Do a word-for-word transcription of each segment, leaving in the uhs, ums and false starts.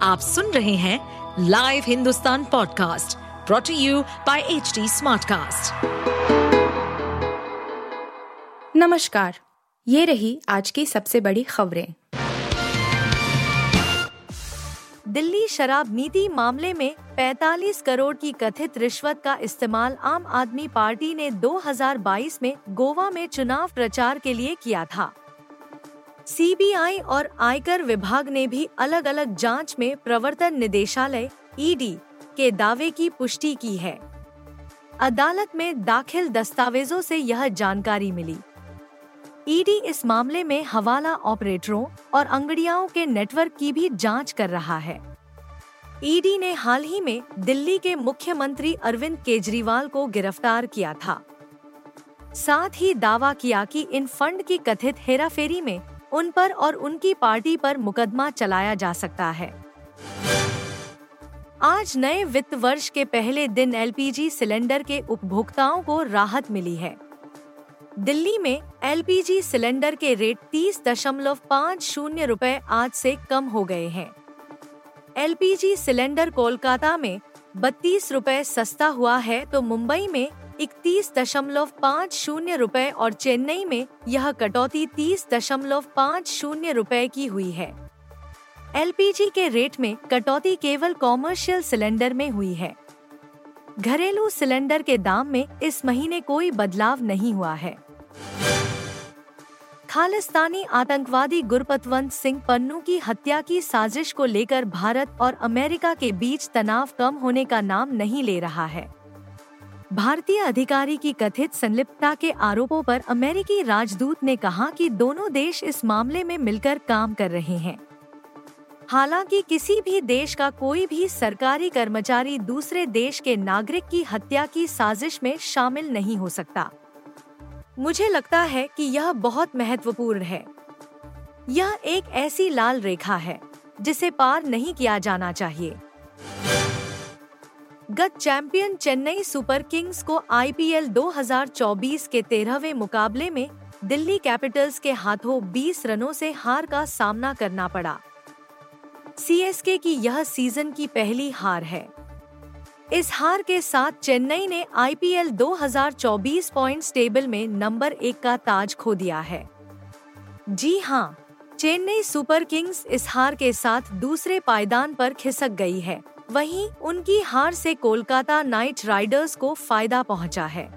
आप सुन रहे हैं live Hindustan podcast brought to you by H T smartcast. नमस्कार, ये रही आज की सबसे बड़ी खबरें। दिल्ली शराब नीति मामले में पैंतालीस करोड़ की कथित रिश्वत का इस्तेमाल आम आदमी पार्टी ने दो हज़ार बाईस में गोवा में चुनाव प्रचार के लिए किया था। सी बी आई और आयकर विभाग ने भी अलग अलग जांच में प्रवर्तन निदेशालय ई डी के दावे की पुष्टि की है। अदालत में दाखिल दस्तावेजों से यह जानकारी मिली। ई डी इस मामले में हवाला ऑपरेटरों और अंगड़ियाओं के नेटवर्क की भी जांच कर रहा है। ई डी ने हाल ही में दिल्ली के मुख्यमंत्री अरविंद केजरीवाल को गिरफ्तार किया था। साथ ही दावा किया कि इन फंड की कथित हेराफेरी में उन पर और उनकी पार्टी पर मुकदमा चलाया जा सकता है। आज नए वित्त वर्ष के पहले दिन एल पी जी सिलेंडर के उपभोक्ताओं को राहत मिली है। दिल्ली में एल पी जी सिलेंडर के रेट तीस दशमलव पाँच शून्य रुपए आज से कम हो गए हैं। L P G cylinder Kolkata में बत्तीस रुपए सस्ता हुआ है तो मुंबई में इकतीस दशमलव पाँच शून्य रुपए और चेन्नई में यह कटौती तीस दशमलव पाँच शून्य रुपए की हुई है। एल पी जी के रेट में कटौती केवल कॉमर्शियल सिलेंडर में हुई है। घरेलू सिलेंडर के दाम में इस महीने कोई बदलाव नहीं हुआ है। खालिस्तानी आतंकवादी गुरपतवंत सिंह पन्नू की हत्या की साजिश को लेकर भारत और अमेरिका के बीच तनाव कम होने का नाम नहीं ले रहा है। भारतीय अधिकारी की कथित संलिप्तता के आरोपों पर अमेरिकी राजदूत ने कहा कि दोनों देश इस मामले में मिलकर काम कर रहे हैं। हालांकि किसी भी देश का कोई भी सरकारी कर्मचारी दूसरे देश के नागरिक की हत्या की साजिश में शामिल नहीं हो सकता। मुझे लगता है कि यह बहुत महत्वपूर्ण है। यह एक ऐसी लाल रेखा है जिसे पार नहीं किया जाना चाहिए। गत चैंपियन चेन्नई सुपर किंग्स को आई पी एल दो हज़ार चौबीस के तेरहवें मुकाबले में दिल्ली कैपिटल्स के हाथों बीस रनों से हार का सामना करना पड़ा। सी एस के की यह सीजन की पहली हार है। इस हार के साथ चेन्नई ने आई पी एल दो हज़ार चौबीस पॉइंट्स टेबल में नंबर एक का ताज खो दिया है। जी हां, चेन्नई सुपर किंग्स इस हार के साथ दूसरे पायदान पर खिसक गई है। वहीं उनकी हार से कोलकाता नाइट राइडर्स को फायदा पहुंचा है।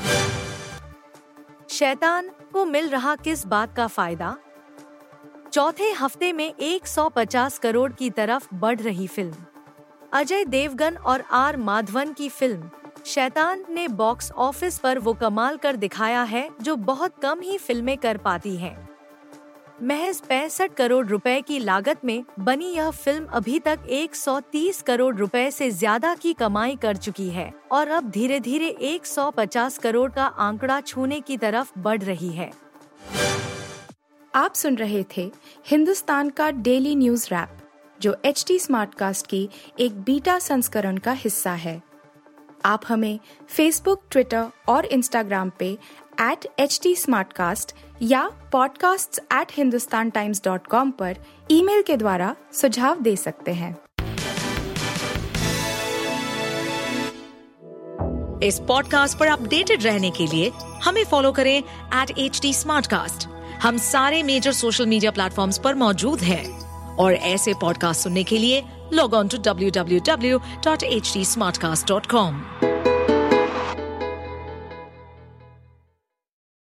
शैतान को मिल रहा किस बात का फायदा? चौथे हफ्ते में एक सौ पचास करोड़ की तरफ बढ़ रही फिल्म अजय देवगन और आर माधवन की फिल्म शैतान ने बॉक्स ऑफिस पर वो कमाल कर दिखाया है जो बहुत कम ही फिल्में कर पाती हैं। महज पैंसठ करोड़ रुपए की लागत में बनी यह फिल्म अभी तक एक सौ तीस करोड़ रुपए से ज्यादा की कमाई कर चुकी है और अब धीरे धीरे एक सौ पचास करोड़ का आंकड़ा छूने की तरफ बढ़ रही है। आप सुन रहे थे हिंदुस्तान का डेली न्यूज रैप, जो एच टी स्मार्टकास्ट की एक बीटा संस्करण का हिस्सा है। आप हमें फेसबुक, ट्विटर और इंस्टाग्राम पे एट एच टी स्मार्टकास्ट या podcast at Hindustan Times dot com पर ईमेल के द्वारा सुझाव दे सकते हैं। इस पॉडकास्ट पर अपडेटेड रहने के लिए हमें फॉलो करें एट एच टी स्मार्टकास्ट। हम सारे मेजर सोशल मीडिया प्लेटफॉर्म्स पर मौजूद हैं और ऐसे पॉडकास्ट सुनने के लिए log on to W W W dot H T smartcast dot com.